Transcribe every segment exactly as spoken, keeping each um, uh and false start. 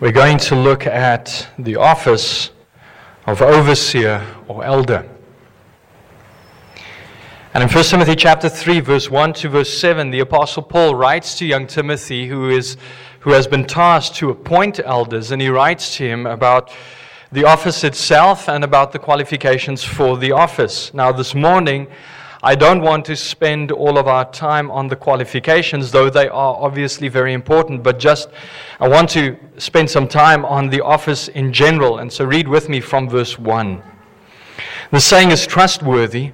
We're going to look at the office of overseer or elder. And in First Timothy chapter three, verse one to verse seven, the Apostle Paul writes to young Timothy, who is who has been tasked to appoint elders, and he writes to him about the office itself and about the qualifications for the office. Now this morning, I don't want to spend all of our time on the qualifications, though they are obviously very important, but just I want to spend some time on the office in general. And so read with me from verse one. The saying is trustworthy.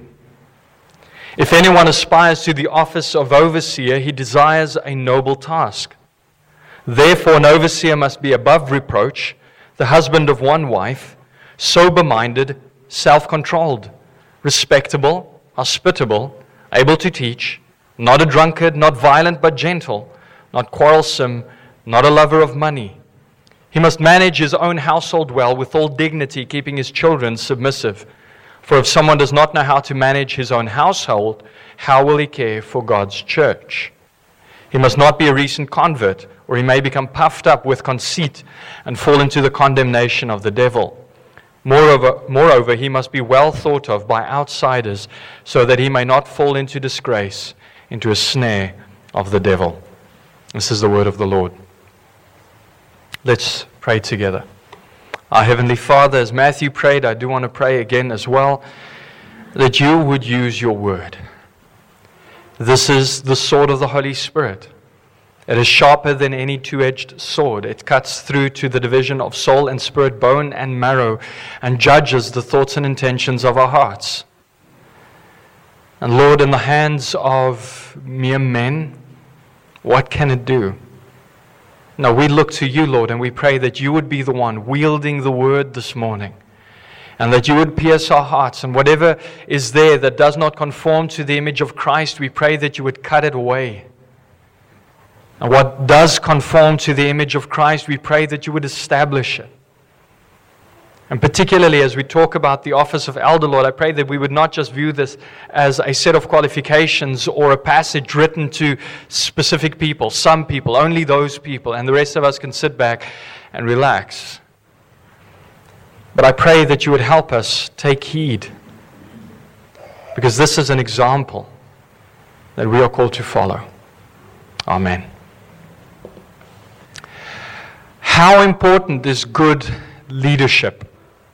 If anyone aspires to the office of overseer, he desires a noble task. Therefore, an overseer must be above reproach, the husband of one wife, sober-minded, self-controlled, respectable, hospitable, able to teach, not a drunkard, not violent but gentle, not quarrelsome, not a lover of money. He must manage his own household well with all dignity, keeping his children submissive. For if someone does not know how to manage his own household, how will he care for God's church? He must not be a recent convert, or he may become puffed up with conceit and fall into the condemnation of the devil. Moreover, moreover, he must be well thought of by outsiders, so that he may not fall into disgrace, into a snare of the devil. This is the word of the Lord. Let's pray together. Our Heavenly Father, as Matthew prayed, I do want to pray again as well, that you would use your word. This is the sword of the Holy Spirit. It is sharper than any two-edged sword. It cuts through to the division of soul and spirit, bone and marrow, and judges the thoughts and intentions of our hearts. And Lord, in the hands of mere men, what can it do? No, we look to you, Lord, and we pray that you would be the one wielding the word this morning, and that you would pierce our hearts, and whatever is there that does not conform to the image of Christ, we pray that you would cut it away. And what does conform to the image of Christ, we pray that you would establish it. And particularly as we talk about the office of elder, Lord, I pray that we would not just view this as a set of qualifications or a passage written to specific people, some people, only those people, and the rest of us can sit back and relax. But I pray that you would help us take heed, because this is an example that we are called to follow. Amen. How important is good leadership?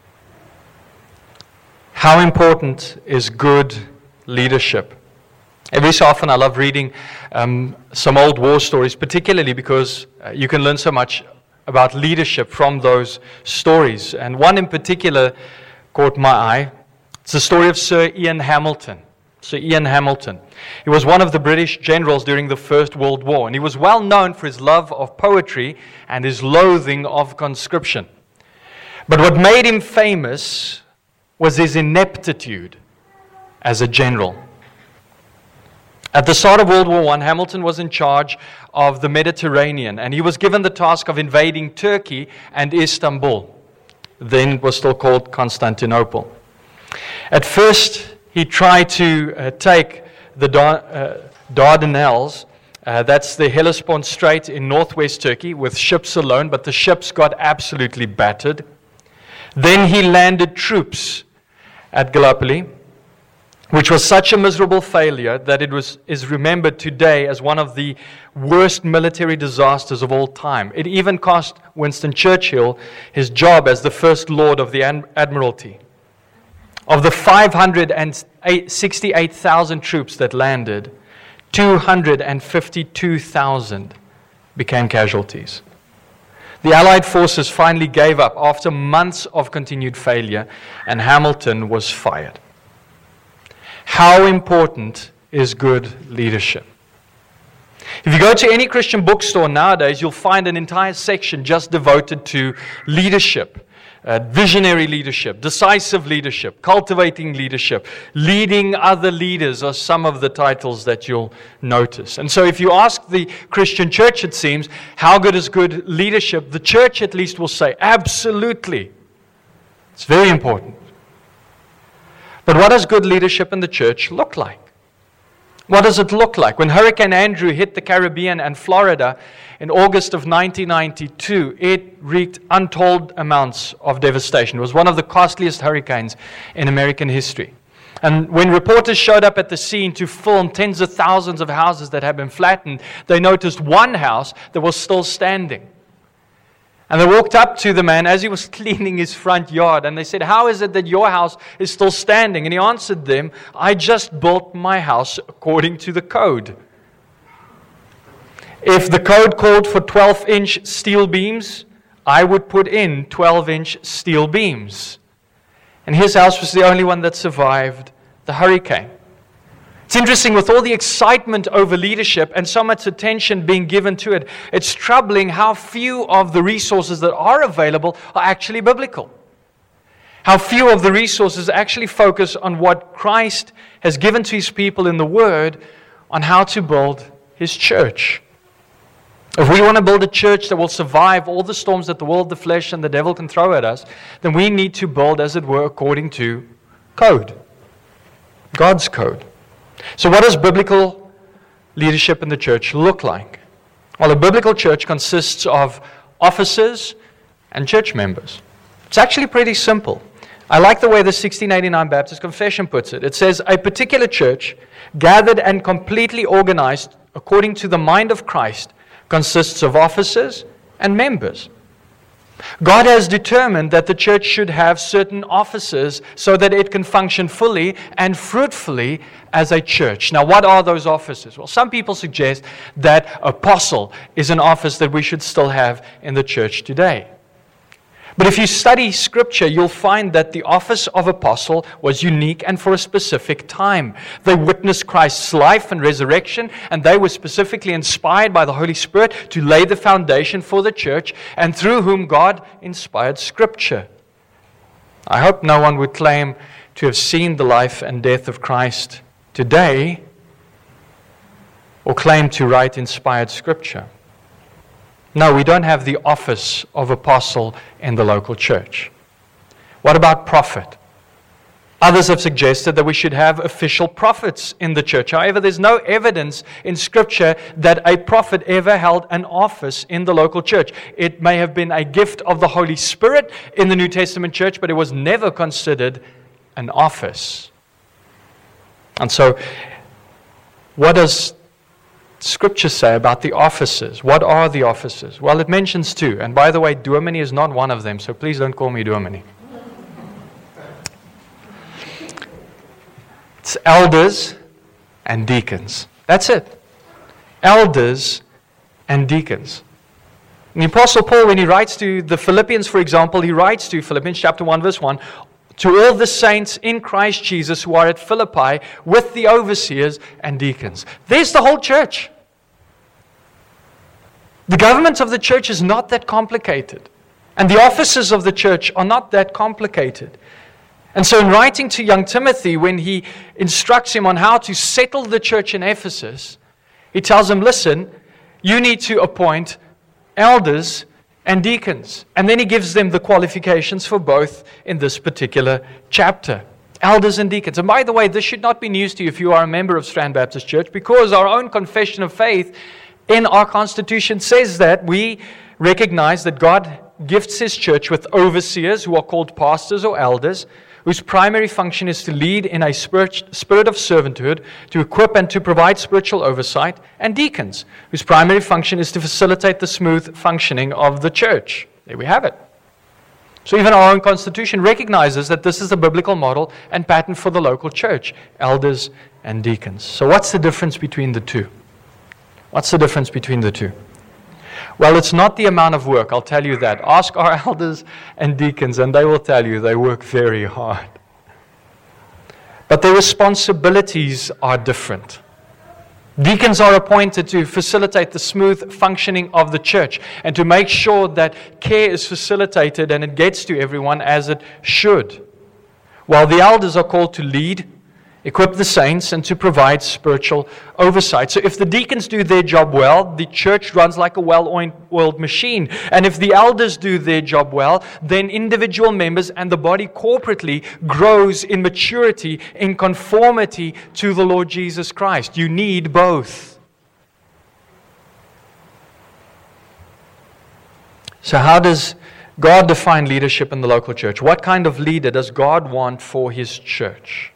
How important is good leadership? Every so often I love reading um, some old war stories, particularly because uh, you can learn so much about leadership from those stories. And one in particular caught my eye. It's the story of Sir Ian Hamilton. Sir Ian Hamilton. He was one of the British generals during the First World War, and he was well known for his love of poetry and his loathing of conscription. But what made him famous was his ineptitude as a general. At the start of World War One, Hamilton was in charge of the Mediterranean, and he was given the task of invading Turkey and Istanbul. Then it was still called Constantinople. At first, he tried to uh, take the Dar- uh, Dardanelles, uh, that's the Hellespont Strait in northwest Turkey, with ships alone, but the ships got absolutely battered. Then he landed troops at Gallipoli, which was such a miserable failure that it was is remembered today as one of the worst military disasters of all time. It even cost Winston Churchill his job as the First Lord of the Admiralty. Of the five hundred sixty-eight thousand troops that landed, two hundred fifty-two thousand became casualties. The Allied forces finally gave up after months of continued failure, and Hamilton was fired. How important is good leadership? If you go to any Christian bookstore nowadays, you'll find an entire section just devoted to leadership. Uh, visionary leadership, decisive leadership, cultivating leadership, leading other leaders are some of the titles that you'll notice. And so if you ask the Christian church, it seems, how good is good leadership? The church at least will say, absolutely. It's very important. But what does good leadership in the church look like? What does it look like? When Hurricane Andrew hit the Caribbean and Florida in August of nineteen ninety-two, it wreaked untold amounts of devastation. It was one of the costliest hurricanes in American history. And when reporters showed up at the scene to film tens of thousands of houses that had been flattened, they noticed one house that was still standing. And they walked up to the man as he was cleaning his front yard, and they said, "How is it that your house is still standing?" And he answered them, "I just built my house according to the code. If the code called for twelve-inch steel beams, I would put in twelve-inch steel beams." And his house was the only one that survived the hurricane. It's interesting, with all the excitement over leadership and so much attention being given to it, it's troubling how few of the resources that are available are actually biblical. How few of the resources actually focus on what Christ has given to His people in the Word on how to build His church. If we want to build a church that will survive all the storms that the world, the flesh, and the devil can throw at us, then we need to build, as it were, according to code. God's code. So what does biblical leadership in the church look like? Well, a biblical church consists of officers and church members. It's actually pretty simple. I like the way the sixteen eighty-nine Baptist Confession puts it. It says, "A particular church, gathered and completely organized according to the mind of Christ, consists of officers and members." God has determined that the church should have certain officers so that it can function fully and fruitfully as a church. Now, what are those officers? Well, some people suggest that apostle is an office that we should still have in the church today. But if you study Scripture, you'll find that the office of apostle was unique and for a specific time. They witnessed Christ's life and resurrection, and they were specifically inspired by the Holy Spirit to lay the foundation for the church, and through whom God inspired Scripture. I hope no one would claim to have seen the life and death of Christ today, or claim to write inspired Scripture. No, we don't have the office of apostle in the local church. What about prophet? Others have suggested that we should have official prophets in the church. However, there's no evidence in Scripture that a prophet ever held an office in the local church. It may have been a gift of the Holy Spirit in the New Testament church, but it was never considered an office. And so, what does Scripture say about the offices? What are the offices? Well, it mentions two. And by the way, Dominee is not one of them, so please don't call me Dominee. It's elders and deacons. That's it. Elders and deacons. And the Apostle Paul, when he writes to the Philippians, for example, he writes to Philippians chapter one, verse one, "To all the saints in Christ Jesus who are at Philippi with the overseers and deacons." There's the whole church. The government of the church is not that complicated. And the offices of the church are not that complicated. And so in writing to young Timothy, when he instructs him on how to settle the church in Ephesus, he tells him, listen, you need to appoint elders and deacons. And then he gives them the qualifications for both in this particular chapter. Elders and deacons. And by the way, this should not be news to you if you are a member of Strand Baptist Church, because our own confession of faith in our Constitution says that we recognize that God gifts His church with overseers who are called pastors or elders, whose primary function is to lead in a spirit, spirit of servanthood, to equip and to provide spiritual oversight, and deacons, whose primary function is to facilitate the smooth functioning of the church. There we have it. So even our own Constitution recognizes that this is a biblical model and pattern for the local church, elders and deacons. So what's the difference between the two? What's the difference between the two? Well, it's not the amount of work, I'll tell you that. Ask our elders and deacons, and they will tell you they work very hard. But their responsibilities are different. Deacons are appointed to facilitate the smooth functioning of the church and to make sure that care is facilitated and it gets to everyone as it should. While the elders are called to lead equip the saints, and to provide spiritual oversight. So if the deacons do their job well, the church runs like a well-oiled machine. And if the elders do their job well, then individual members and the body corporately grows in maturity, in conformity to the Lord Jesus Christ. You need both. So how does God define leadership in the local church? What kind of leader does God want for His church?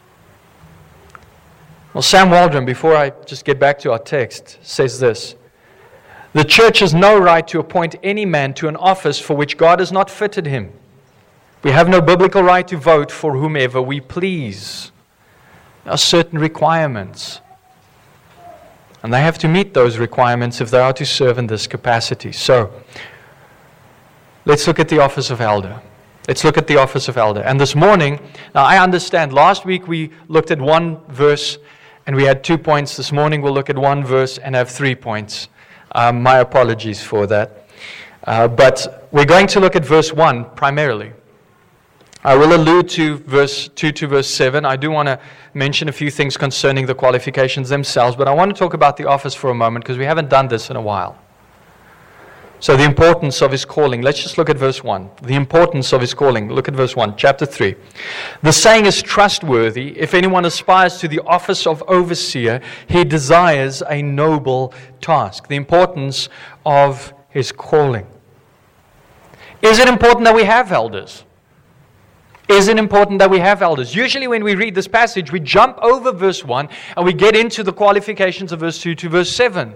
Well, Sam Waldron, before I just get back to our text, says this: the church has no right to appoint any man to an office for which God has not fitted him. We have no biblical right to vote for whomever we please. There are certain requirements, and they have to meet those requirements if they are to serve in this capacity. So, let's look at the office of elder. Let's look at the office of elder. And this morning, now I understand, last week we looked at one verse and we had two points. This morning we'll look at one verse and have three points. Um, my apologies for that. Uh, but we're going to look at verse one primarily. I will allude to verse two to verse seven. I do want to mention a few things concerning the qualifications themselves, but I want to talk about the office for a moment because we haven't done this in a while. So the importance of his calling. Let's just look at verse one. The importance of his calling. Look at verse one, chapter three. The saying is trustworthy. If anyone aspires to the office of overseer, he desires a noble task. The importance of his calling. Is it important that we have elders? Is it important that we have elders? Usually when we read this passage, we jump over verse one and we get into the qualifications of verse two to verse seven.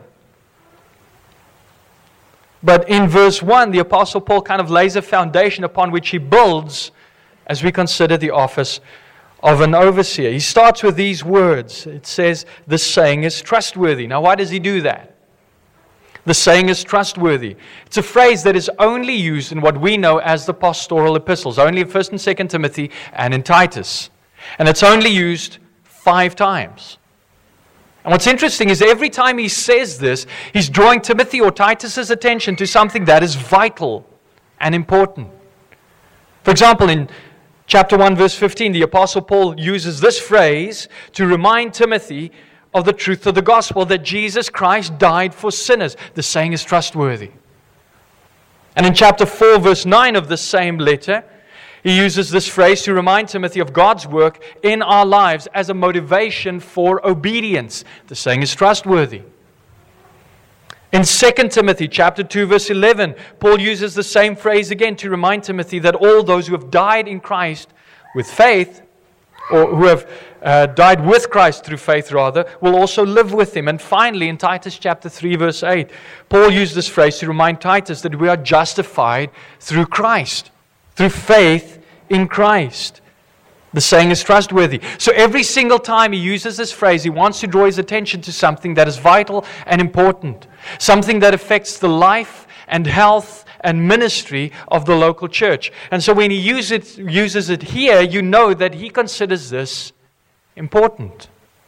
But in verse one, the Apostle Paul kind of lays a foundation upon which he builds as we consider the office of an overseer. He starts with these words. It says, the saying is trustworthy. Now, why does he do that? The saying is trustworthy. It's a phrase that is only used in what we know as the pastoral epistles, only in First and Second Timothy and in Titus. And it's only used five times. And what's interesting is every time he says this, he's drawing Timothy or Titus's attention to something that is vital and important. For example, in chapter one, verse fifteen, the Apostle Paul uses this phrase to remind Timothy of the truth of the gospel, that Jesus Christ died for sinners. The saying is trustworthy. And in chapter four, verse nine of the same letter, he uses this phrase to remind Timothy of God's work in our lives as a motivation for obedience. The saying is trustworthy. In Second Timothy chapter two, verse eleven, Paul uses the same phrase again to remind Timothy that all those who have died in Christ with faith, or who have uh, died with Christ through faith rather, will also live with Him. And finally, in Titus chapter three, verse eight, Paul used this phrase to remind Titus that we are justified through Christ. Through faith in Christ. The saying is trustworthy. So every single time he uses this phrase, he wants to draw his attention to something that is vital and important. Something that affects the life and health and ministry of the local church. And so when he use it, uses it here, you know that he considers this important.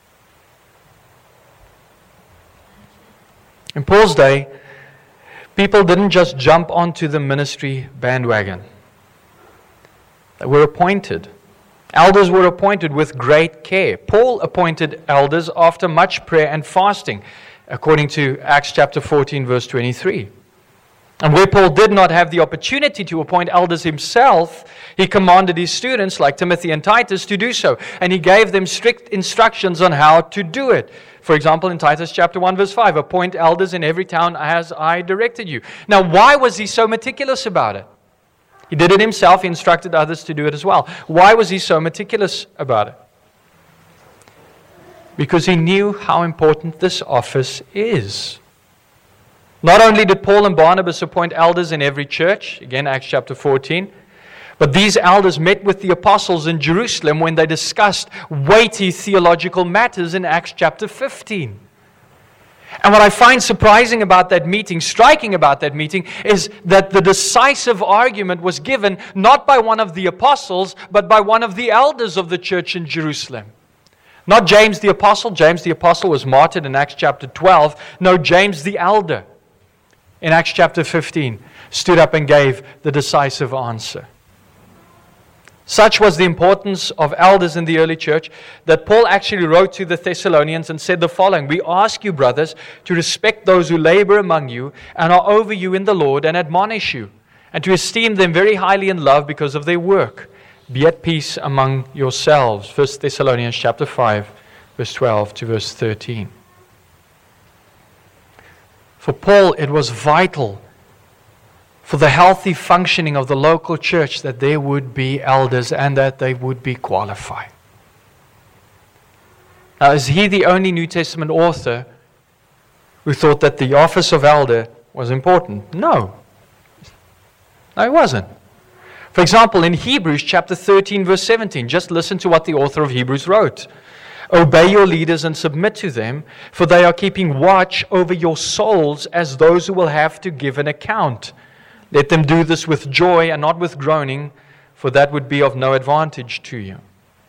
In Paul's day, people didn't just jump onto the ministry bandwagon. They were appointed. Elders were appointed with great care. Paul appointed elders after much prayer and fasting, according to Acts chapter fourteen, verse twenty-three. And where Paul did not have the opportunity to appoint elders himself, he commanded his students, like Timothy and Titus, to do so. And he gave them strict instructions on how to do it. For example, in Titus chapter one, verse five, appoint elders in every town as I directed you. Now, why was he so meticulous about it? He did it himself. He instructed others to do it as well. Why was he so meticulous about it? Because he knew how important this office is. Not only did Paul and Barnabas appoint elders in every church, again, Acts chapter fourteen, but these elders met with the apostles in Jerusalem when they discussed weighty theological matters in Acts chapter fifteen. And what I find surprising about that meeting, striking about that meeting, is that the decisive argument was given not by one of the apostles, but by one of the elders of the church in Jerusalem. Not James the apostle. James the apostle was martyred in Acts chapter twelve. No, James the elder in Acts chapter fifteen stood up and gave the decisive answer. Such was the importance of elders in the early church that Paul actually wrote to the Thessalonians and said the following: "We ask you, brothers, to respect those who labor among you and are over you in the Lord and admonish you, and to esteem them very highly in love because of their work. Be at peace among yourselves." First Thessalonians chapter five, verse twelve to verse thirteen. For Paul, it was vital for the healthy functioning of the local church that there would be elders and that they would be qualified. Now, is he the only New Testament author who thought that the office of elder was important? No. No, it wasn't. For example, in Hebrews chapter thirteen, verse seventeen, just listen to what the author of Hebrews wrote. "Obey your leaders and submit to them, for they are keeping watch over your souls as those who will have to give an account. Let them do this with joy and not with groaning, for that would be of no advantage to you."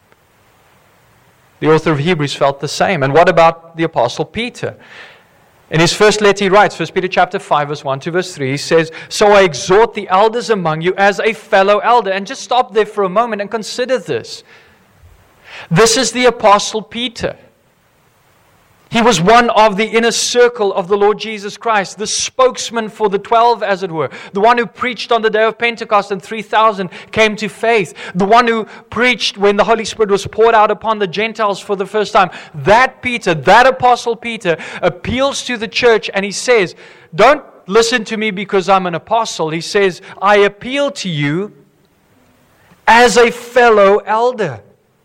The author of Hebrews felt the same. And what about the Apostle Peter? In his first letter he writes, First Peter chapter five, verse one to verse three, he says, "So I exhort the elders among you as a fellow elder." And just stop there for a moment and consider this. This is the Apostle Peter. He was one of the inner circle of the Lord Jesus Christ, the spokesman for the twelve, as it were, the one who preached on the day of Pentecost and three thousand came to faith, the one who preached when the Holy Spirit was poured out upon the Gentiles for the first time. That Peter, that Apostle Peter, appeals to the church and he says, don't listen to me because I'm an apostle. He says, I appeal to you as a fellow elder.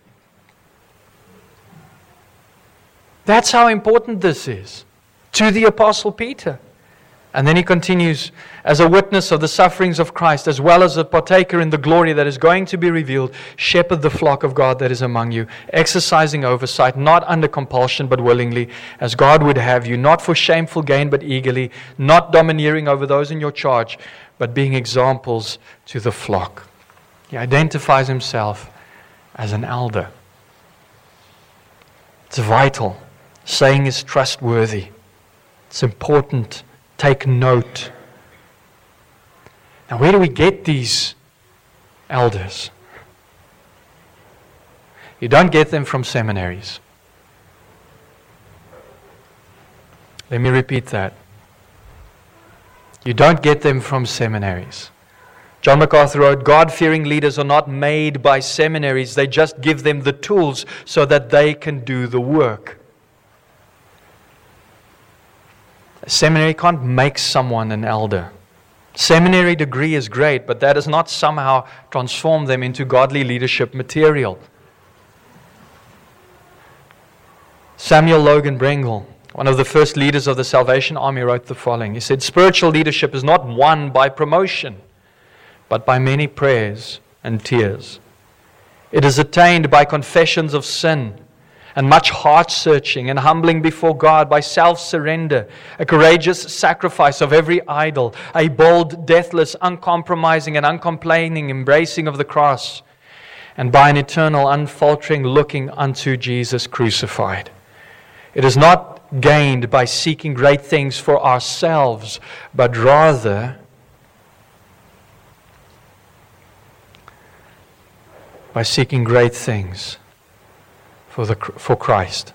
That's how important this is to the Apostle Peter. And then he continues, as a witness of the sufferings of Christ, as well as a partaker in the glory that is going to be revealed, shepherd the flock of God that is among you, exercising oversight, not under compulsion, but willingly, as God would have you, not for shameful gain, but eagerly, not domineering over those in your charge, but being examples to the flock. He identifies himself as an elder. It's vital. Saying is trustworthy. It's important. Take note. Now, where do we get these elders? You don't get them from seminaries. Let me repeat that. You don't get them from seminaries. John MacArthur wrote, God-fearing leaders are not made by seminaries. They just give them the tools so that they can do the work. A seminary can't make someone an elder. Seminary degree is great, but that does not somehow transform them into godly leadership material. Samuel Logan Brengle, one of the first leaders of the Salvation Army, wrote the following. He said, spiritual leadership is not won by promotion, but by many prayers and tears. It is attained by confessions of sin and much heart-searching and humbling before God, by self-surrender, a courageous sacrifice of every idol, a bold, deathless, uncompromising and uncomplaining embracing of the cross, and by an eternal, unfaltering looking unto Jesus crucified. It is not gained by seeking great things for ourselves, but rather by seeking great things for the for Christ.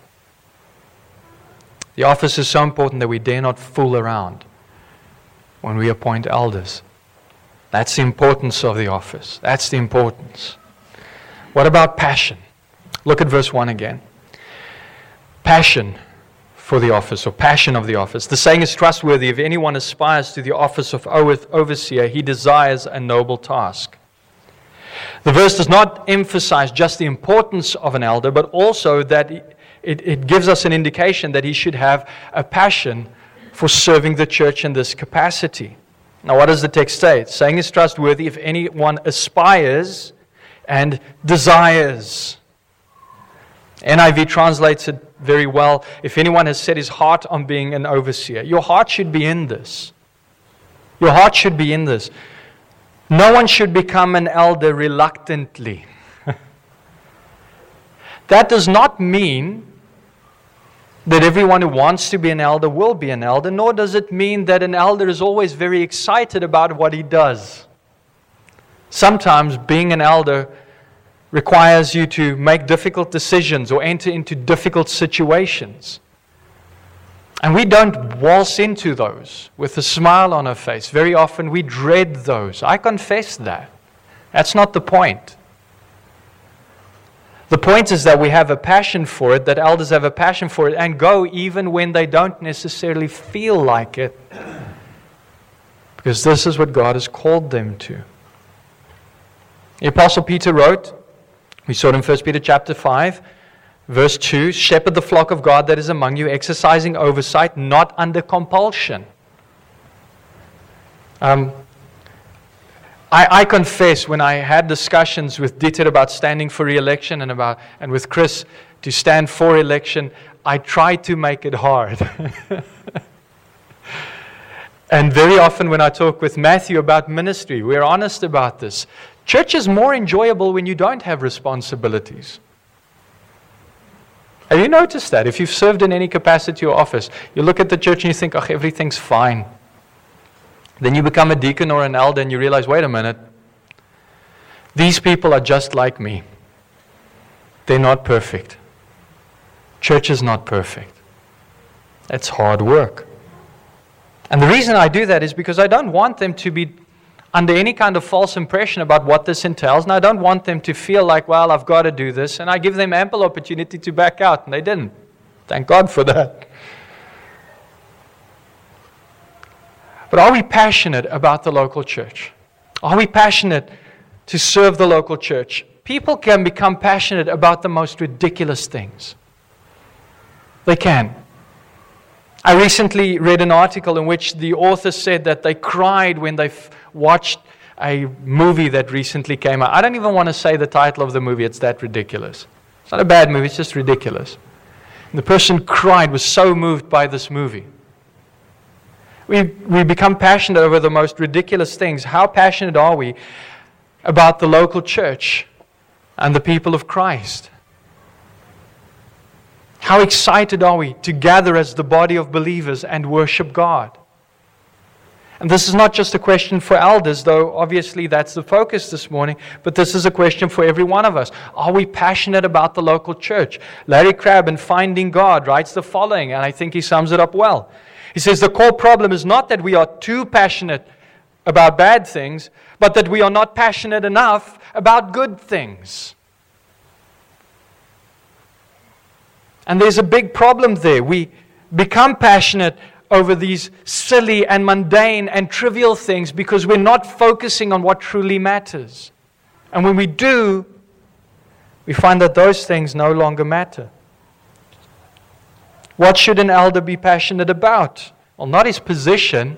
The office is so important that we dare not fool around when we appoint elders. That's the importance of the office. That's the importance. What about passion? Look at verse one again. Passion for the office, or passion of the office. The saying is trustworthy. If anyone aspires to the office of overseer, he desires a noble task. The verse does not emphasize just the importance of an elder, but also that it, it gives us an indication that he should have a passion for serving the church in this capacity. Now, what does the text say? It's saying it's trustworthy if anyone aspires and desires. N I V translates it very well. If anyone has set his heart on being an overseer, your heart should be in this. Your heart should be in this. No one should become an elder reluctantly. That does not mean that everyone who wants to be an elder will be an elder, nor does it mean that an elder is always very excited about what he does. Sometimes being an elder requires you to make difficult decisions or enter into difficult situations. And we don't waltz into those with a smile on our face. Very often we dread those. I confess that. That's not the point. The point is that we have a passion for it, that elders have a passion for it, and go even when they don't necessarily feel like it. Because this is what God has called them to. The Apostle Peter wrote, we saw it in First Peter chapter five, verse two, shepherd the flock of God that is among you, exercising oversight, not under compulsion. Um, I, I confess, when I had discussions with Dieter about standing for re-election and about and with Chris to stand for election, I tried to make it hard. And very often when I talk with Matthew about ministry, we're honest about this. Church is more enjoyable when you don't have responsibilities. Have you noticed that? If you've served in any capacity or office, you look at the church and you think, oh, everything's fine. Then you become a deacon or an elder and you realize, wait a minute, these people are just like me. They're not perfect. Church is not perfect. It's hard work. And the reason I do that is because I don't want them to be under any kind of false impression about what this entails. And I don't want them to feel like, well, I've got to do this. And I give them ample opportunity to back out. And they didn't. Thank God for that. But are we passionate about the local church? Are we passionate to serve the local church? People can become passionate about the most ridiculous things. They can. I recently read an article in which the author said that they cried when they f- watched a movie that recently came out. I don't even want to say the title of the movie. It's that ridiculous. It's not a bad movie. It's just ridiculous. And the person cried, was so moved by this movie. We, we become passionate over the most ridiculous things. How passionate are we about the local church and the people of Christ? How excited are we to gather as the body of believers and worship God? And this is not just a question for elders, though obviously that's the focus this morning, but this is a question for every one of us. Are we passionate about the local church? Larry Crabb in Finding God writes the following, and I think he sums it up well. He says, the core problem is not that we are too passionate about bad things, but that we are not passionate enough about good things. And there's a big problem there. We become passionate over these silly and mundane and trivial things because we're not focusing on what truly matters. And when we do, we find that those things no longer matter. What should an elder be passionate about? Well, not his position,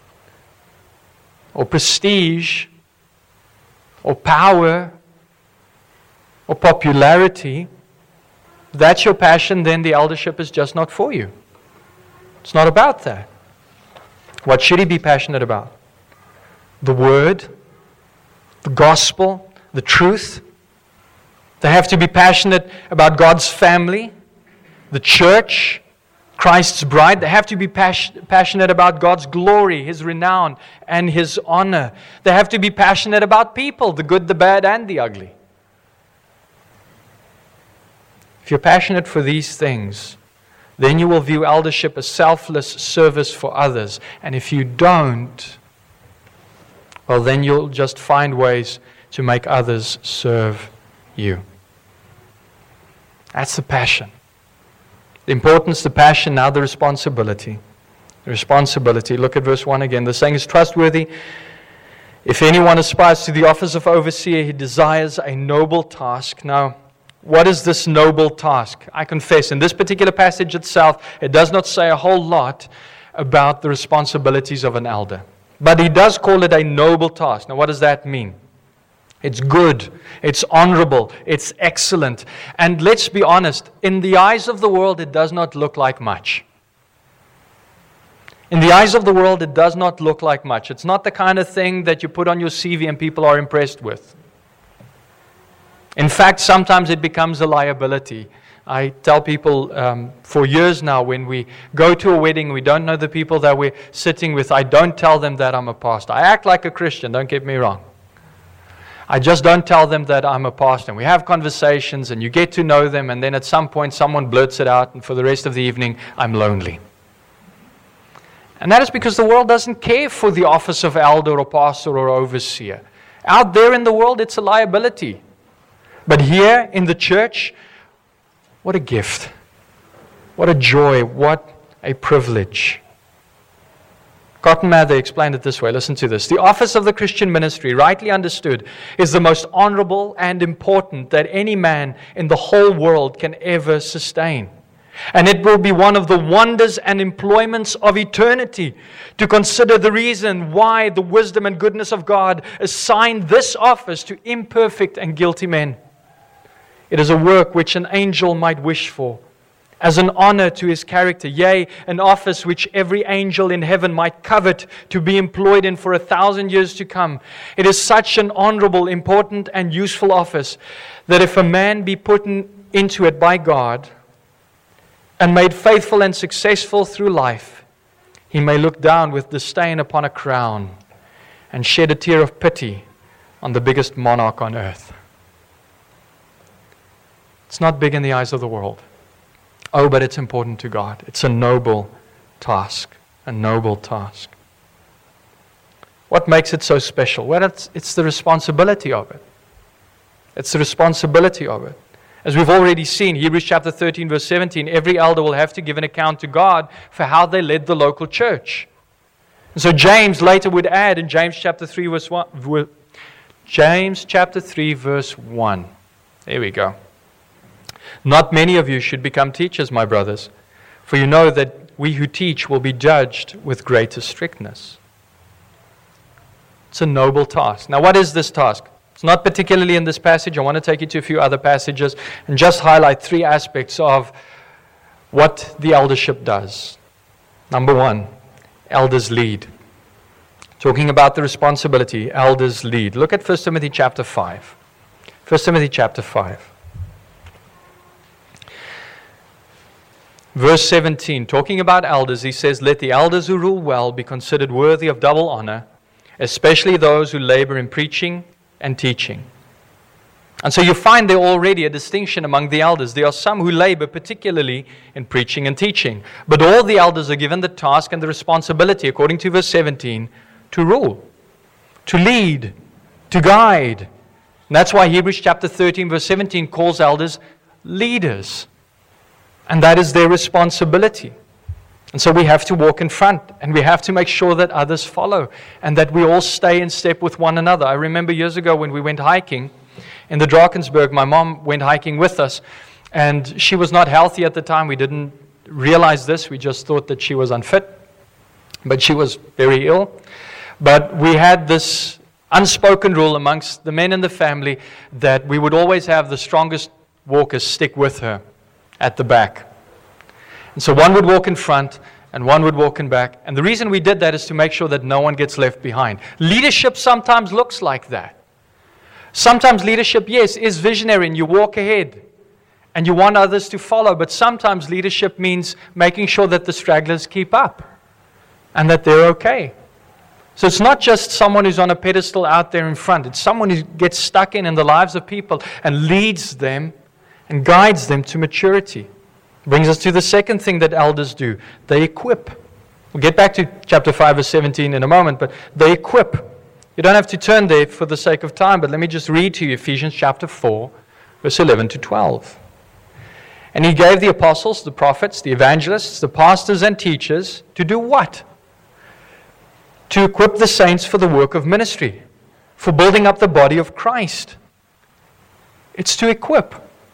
or prestige, or power, or popularity. If that's your passion, then the eldership is just not for you. It's not about that. What should he be passionate about? The Word, the Gospel, the truth. They have to be passionate about God's family, the church, Christ's bride. They have to be pas- passionate about God's glory, His renown, and His honor. They have to be passionate about people, the good, the bad, and the ugly. If you're passionate for these things, then you will view eldership as selfless service for others. And if you don't, well, then you'll just find ways to make others serve you. That's the passion. The importance, the passion, now the responsibility. The responsibility. Look at verse one again. The saying is trustworthy. If anyone aspires to the office of overseer, he desires a noble task. Now, what is this noble task? I confess, in this particular passage itself, it does not say a whole lot about the responsibilities of an elder. But he does call it a noble task. Now, what does that mean? It's good, it's honorable, it's excellent. And let's be honest, in the eyes of the world, it does not look like much. In the eyes of the world, it does not look like much. It's not the kind of thing that you put on your C V and people are impressed with. In fact, sometimes it becomes a liability. I tell people um, for years now, when we go to a wedding, we don't know the people that we're sitting with. I don't tell them that I'm a pastor. I act like a Christian, don't get me wrong. I just don't tell them that I'm a pastor. And we have conversations and you get to know them, and then at some point someone blurts it out, and for the rest of the evening, I'm lonely. And that is because the world doesn't care for the office of elder or pastor or overseer. Out there in the world, it's a liability. But here in the church, what a gift. What a joy. What a privilege. Cotton Mather explained it this way. Listen to this. The office of the Christian ministry, rightly understood, is the most honorable and important that any man in the whole world can ever sustain. And it will be one of the wonders and employments of eternity to consider the reason why the wisdom and goodness of God assigned this office to imperfect and guilty men. It is a work which an angel might wish for, as an honor to his character, yea, an office which every angel in heaven might covet to be employed in for a thousand years to come. It is such an honorable, important, and useful office that if a man be put in, into it by God and made faithful and successful through life, he may look down with disdain upon a crown and shed a tear of pity on the biggest monarch on earth. It's not big in the eyes of the world. Oh, but it's important to God. It's a noble task, a noble task. What makes it so special? Well, it's, it's the responsibility of it. It's the responsibility of it. As we've already seen, Hebrews chapter thirteen, verse seventeen, every elder will have to give an account to God for how they led the local church. And so James later would add in James chapter three, verse one, James chapter three, verse one. There we go. Not many of you should become teachers, my brothers, for you know that we who teach will be judged with greater strictness. It's a noble task. Now, what is this task? It's not particularly in this passage. I want to take you to a few other passages and just highlight three aspects of what the eldership does. Number one, elders lead. Talking about the responsibility, elders lead. Look at First Timothy chapter five. First Timothy chapter five. Verse seventeen, talking about elders, he says, "Let the elders who rule well be considered worthy of double honor, especially those who labor in preaching and teaching." And so you find there already a distinction among the elders. There are some who labor particularly in preaching and teaching. But all the elders are given the task and the responsibility, according to verse seventeen, to rule, to lead, to guide. And that's why Hebrews chapter thirteen, verse seventeen calls elders leaders. And that is their responsibility. And so we have to walk in front, and we have to make sure that others follow, and that we all stay in step with one another. I remember years ago when we went hiking in the Drakensberg, my mom went hiking with us, and she was not healthy at the time. We didn't realize this. We just thought that she was unfit, but she was very ill. But we had this unspoken rule amongst the men in the family that we would always have the strongest walkers stick with her at the back. And so one would walk in front and one would walk in back. And the reason we did that is to make sure that no one gets left behind. Leadership sometimes looks like that. Sometimes leadership, yes, is visionary and you walk ahead and you want others to follow. But sometimes leadership means making sure that the stragglers keep up and that they're okay. So it's not just someone who's on a pedestal out there in front. It's someone who gets stuck in in the lives of people and leads them and guides them to maturity. Brings us to the second thing that elders do. They equip. We'll get back to chapter five, verse seventeen in a moment, but they equip. You don't have to turn there for the sake of time, but let me just read to you Ephesians chapter four, verse eleven to twelve. "And he gave the apostles, the prophets, the evangelists, the pastors and teachers to do what? To equip the saints for the work of ministry, for building up the body of Christ." It's to equip.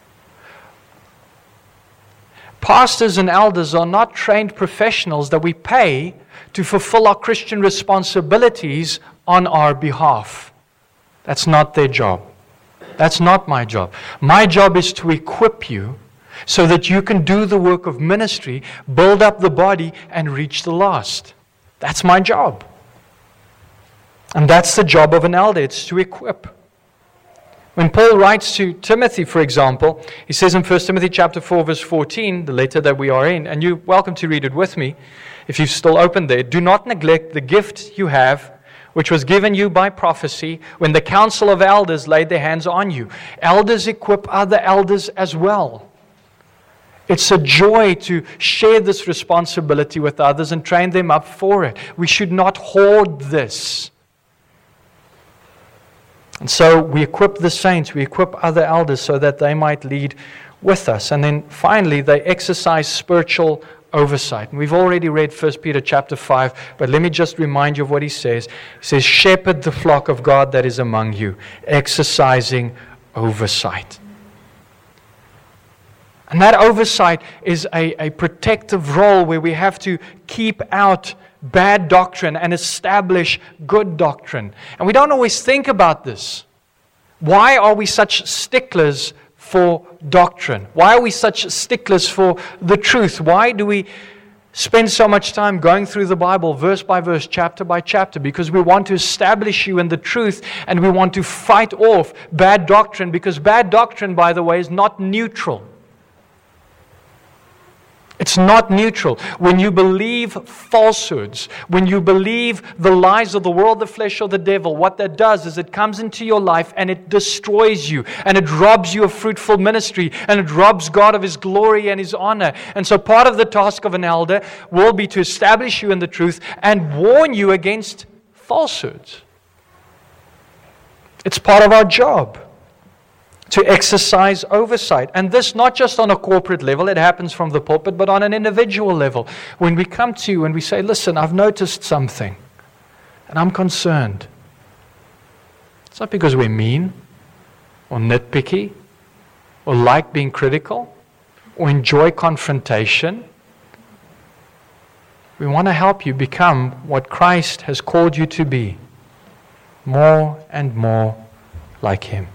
Pastors and elders are not trained professionals that we pay to fulfill our Christian responsibilities on our behalf. That's not their job. That's not my job. My job is to equip you so that you can do the work of ministry, build up the body, and reach the lost. That's my job. And that's the job of an elder. It's to equip. When Paul writes to Timothy, for example, he says in First Timothy chapter four, verse fourteen, the letter that we are in, and you're welcome to read it with me if you've still opened there, "Do not neglect the gift you have, which was given you by prophecy when the council of elders laid their hands on you. Elders equip other elders as well. It's a joy to share this responsibility with others and train them up for it. We should not hoard this. And so we equip the saints, we equip other elders so that they might lead with us. And then finally, they exercise spiritual oversight. And we've already read First Peter chapter five, but let me just remind you of what he says. He says, shepherd the flock of God that is among you, exercising oversight. And that oversight is a, a protective role where we have to keep out bad doctrine and establish good doctrine. And we don't always think about this. Why are we such sticklers for doctrine? Why are we such sticklers for the truth? Why do we spend so much time going through the Bible verse by verse, chapter by chapter? Because we want to establish you in the truth and we want to fight off bad doctrine, because bad doctrine, by the way, is not neutral. It's not neutral. When you believe falsehoods, when you believe the lies of the world, the flesh, or the devil, what that does is it comes into your life and it destroys you, and it robs you of fruitful ministry, and it robs God of His glory and His honor. And so part of the task of an elder will be to establish you in the truth and warn you against falsehoods. It's part of our job to exercise oversight. And this not just on a corporate level, it happens from the pulpit, but on an individual level. When we come to you and we say, listen, I've noticed something, and I'm concerned. It's not because we're mean, or nitpicky, or like being critical, or enjoy confrontation. We want to help you become what Christ has called you to be, more and more like Him.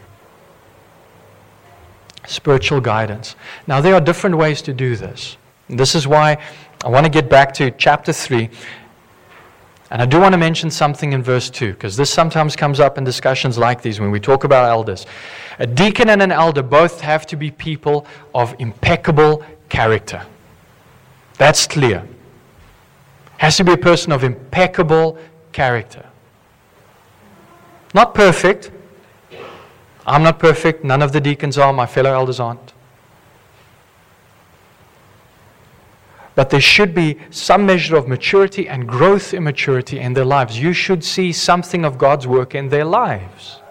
Spiritual guidance. Now, there are different ways to do this. And this is why I want to get back to chapter three. And I do want to mention something in verse two, because this sometimes comes up in discussions like these when we talk about elders. A deacon and an elder both have to be people of impeccable character. That's clear. Has to be a person of impeccable character. Not perfect. I'm not perfect. None of the deacons are. My fellow elders aren't. But there should be some measure of maturity and growth in maturity in their lives. You should see something of God's work in their lives.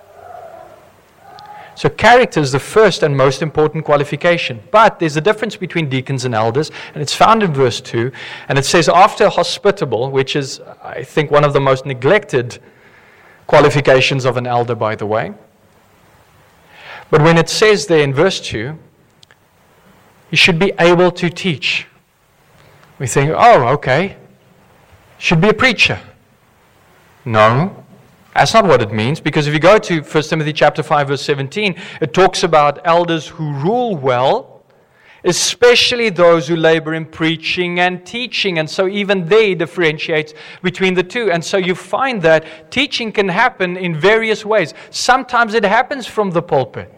So character is the first and most important qualification. But there's a difference between deacons and elders, and it's found in verse two. And it says, after hospitable, which is, I think, one of the most neglected qualifications of an elder, by the way. But when it says there in verse two, you should be able to teach. We think, oh, okay, should be a preacher. No, that's not what it means. Because if you go to First Timothy chapter five, verse seventeen, it talks about elders who rule well, especially those who labor in preaching and teaching. And so even they differentiate between the two. And so you find that teaching can happen in various ways. Sometimes it happens from the pulpit.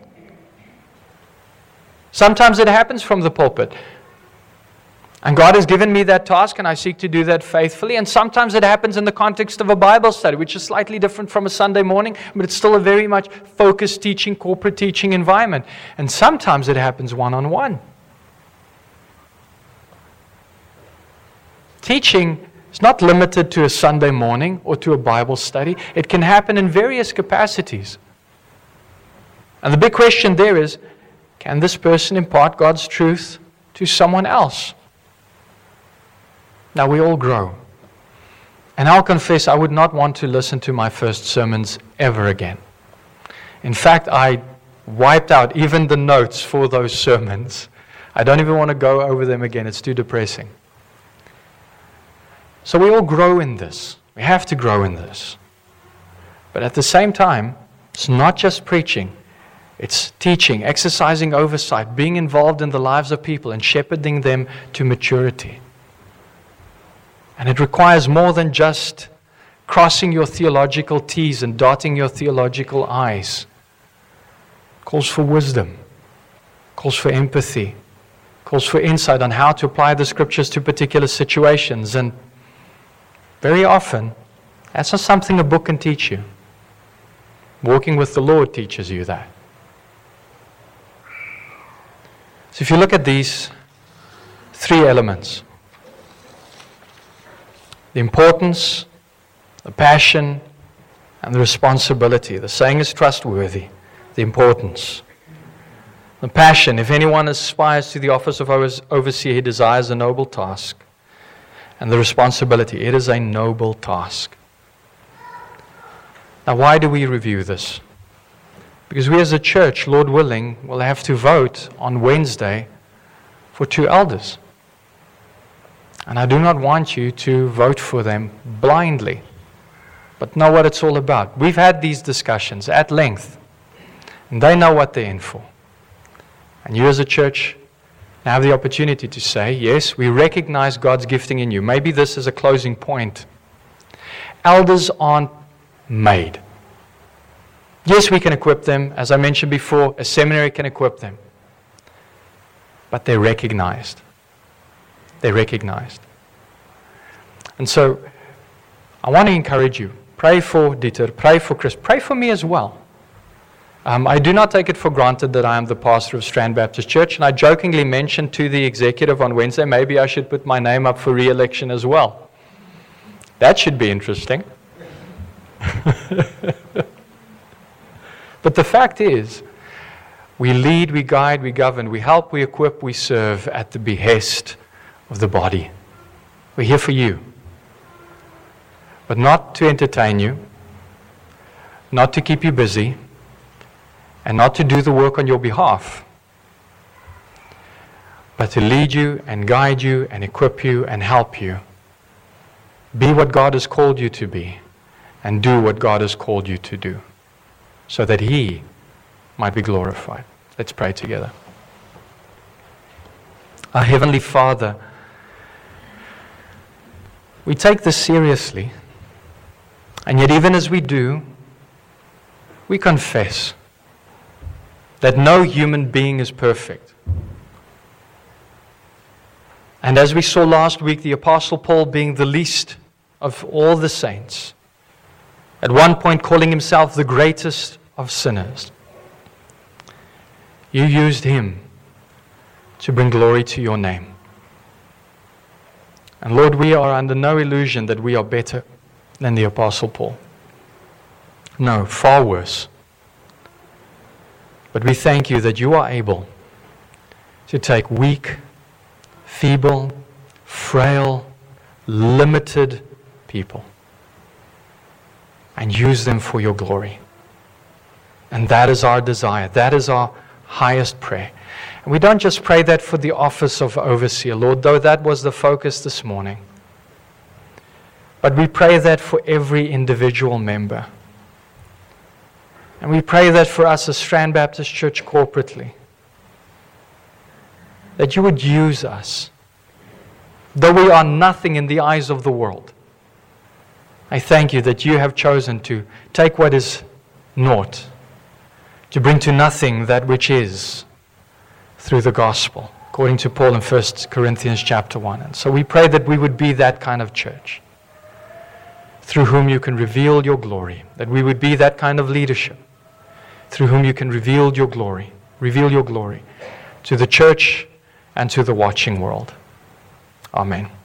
Sometimes it happens from the pulpit. And God has given me that task, and I seek to do that faithfully. And sometimes it happens in the context of a Bible study, which is slightly different from a Sunday morning, but it's still a very much focused teaching, corporate teaching environment. And sometimes it happens one-on-one. Teaching is not limited to a Sunday morning or to a Bible study. It can happen in various capacities. And the big question there is, can this person impart God's truth to someone else? Now, we all grow. And I'll confess, I would not want to listen to my first sermons ever again. In fact, I wiped out even the notes for those sermons. I don't even want to go over them again. It's too depressing. So we all grow in this. We have to grow in this. But at the same time, it's not just preaching. It's teaching, exercising oversight, being involved in the lives of people and shepherding them to maturity. And it requires more than just crossing your theological T's and dotting your theological I's. It calls for wisdom, calls for empathy, calls for insight on how to apply the Scriptures to particular situations. And very often, That's not something a book can teach you. Walking with the Lord teaches you that. So if you look at these three elements, the importance, the passion, and the responsibility. The saying is trustworthy. The importance. The passion. If anyone aspires to the office of overseer, he desires a noble task. And the responsibility. It is a noble task. Now, why do we review this? Because we as a church, Lord willing, will have to vote on Wednesday for two elders. And I do not want you to vote for them blindly, but know what it's all about. We've had these discussions at length, and they know what they're in for. And you as a church have the opportunity to say, yes, we recognize God's gifting in you. Maybe this is a closing point. Elders aren't made. Yes, we can equip them. As I mentioned before, a seminary can equip them. But they're recognized. They're recognized. And so, I want to encourage you. Pray for Dieter. Pray for Chris. Pray for me as well. Um, I do not take it for granted that I am the pastor of Strand Baptist Church. And I jokingly mentioned to the executive on Wednesday, maybe I should put my name up for re-election as well. That should be interesting. But the fact is, we lead, we guide, we govern, we help, we equip, we serve at the behest of the body. We're here for you. But not to entertain you, not to keep you busy, and not to do the work on your behalf, but to lead you and guide you and equip you and help you. Be what God has called you to be, and do what God has called you to do, so that He might be glorified. Let's pray together. Our Heavenly Father, we take this seriously, and yet even as we do, we confess that no human being is perfect. And as we saw last week, the Apostle Paul being the least of all the saints, at one point calling himself the greatest of sinners, you used him to bring glory to your name. And Lord, we are under no illusion that we are better than the Apostle Paul. No, far worse. But we thank you that you are able to take weak, feeble, frail, limited people and use them for your glory. And that is our desire. That is our highest prayer. And we don't just pray that for the office of overseer, Lord, though that was the focus this morning. But we pray that for every individual member. And we pray that for us as Strand Baptist Church corporately, that you would use us, though we are nothing in the eyes of the world. I thank you that you have chosen to take what is naught, to bring to nothing that which is, through the gospel, according to Paul in First Corinthians chapter one. And so we pray that we would be that kind of church, through whom you can reveal your glory, that we would be that kind of leadership, through whom you can reveal your glory, reveal your glory to the church and to the watching world. Amen.